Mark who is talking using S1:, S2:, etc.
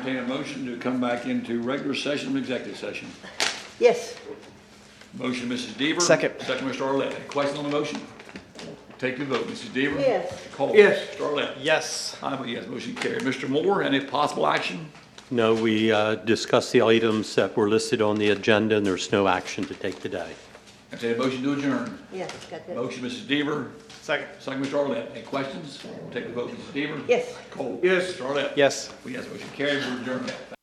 S1: entertain a motion to come back into regular session and executive session.
S2: Yes.
S1: Motion, Mrs. Deaver.
S3: Second.
S1: Second, Mr. Arlett. Any questions on the motion? Take your vote. Mrs. Deaver.
S2: Yes.
S1: Cole.
S3: Yes.
S1: Mr. Arlett.
S3: Yes.
S1: I vote yes, motion carried. Mr. Moore, any possible action?
S4: No, we discussed the items that were listed on the agenda, and there's no action to take today.
S1: Entertain a motion to adjourn.
S2: Yes, got that.
S1: Motion, Mrs. Deaver.
S3: Second.
S1: Second, Mr. Arlett. Any questions? Take the vote, Mrs. Deaver.
S2: Yes.
S1: Cole.
S3: Yes.
S1: Mr. Arlett.
S3: Yes.
S1: Yes, motion carried. We're adjourned.